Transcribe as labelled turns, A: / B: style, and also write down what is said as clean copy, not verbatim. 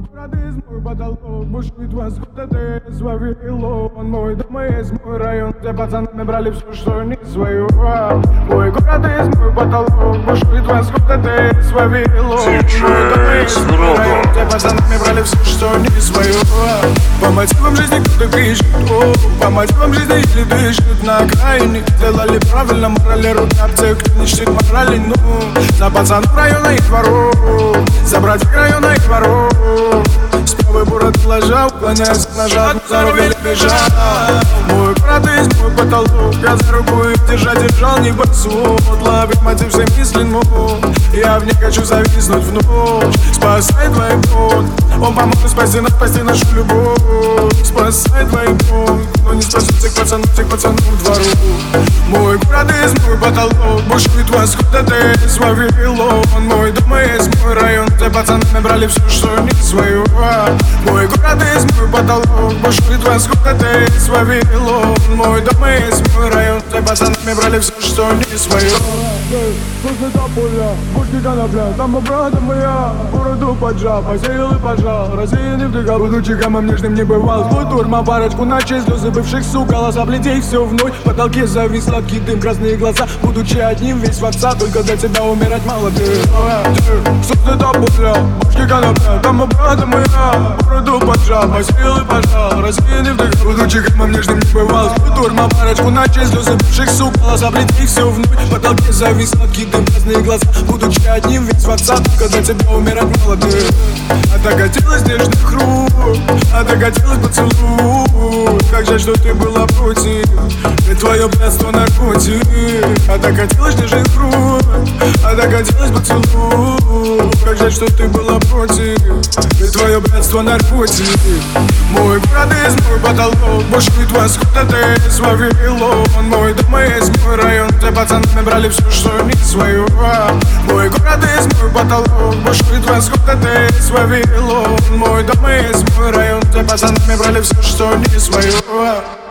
A: город из мой потолок, бушует восход, это из Вавилон. Мой дом из мой район, где пацаны брали все, что не свое. Мой город из мой потолок, бушует восход, это из Вавилон. Мой дом из мой район, где пацаны брали все, что не свое. По мотивам жизни кто-то пишет, по мотивам жизни если дышит на окраине. Сделали правильно, морали рука тех, кто не чтит морали, ну. За пацанов района и дворов, за братьев района и дворов. С правой бурат ложа, уклоняясь от ножа, за рубили бежал. Мой город из мой потолок, я за руку их держал не басу. Ловить мотив всем мысли, ну. Я в ней хочу зависнуть в ночь. Спасай твой путь, он поможет спасти нашу любовь. Спасай твой путь, но не спасет тех пацанов в двору. Мой город из мой потолок, бушует восход, это из Вавилон. Мой дом из мой район, где пацаны набрали все, что не свое. Мой город из мой потолок, бушует восход, это из Вавилон. Мой дом из мой район, где пацаны набрали все, что не свое. После тополя, пушки конопля, там брата моя, бороду поджал, посеял и пожал, рассеянный вдыхал, будучи гамом нежным не бывал. Злой турма, парочку ночей, слезы бывших сук, голоса бледей, все вновь. В потолке завис сладкий дым, красные глаза, будучи одним весь в отца, только для тебя умирать мало ты. После тополя, пушки конопля, там брата моя, бороду поджал, посеял и пожал, рассеянный вдыхал, будучи гамом нежным не бывал. Злой турма, парочку ночей, слезы бывших сук, голоса бледей, все вновь. В потолке завис сладкий дым, красные глаза, будучи одним весь в отца, только для тебя умирать молодым. А так хотелось нежных рук, а так хотелось поцелуй. Как жаль, что ты была против, и твое блядство наркотик. А так хотелось нежных рук, а так хотелось поцелуй. Как жаль, что ты была против, и твое блядство наркотик. Мой город из мой потолок, бушует восход, это из Вавилон. Мой дом из мой район, где пацаны набрали все, что не свое. Мой город из мой потолок, бушует восход, это из Вавилон. Мой дом из мой район, где пацаны брали все, что не свое.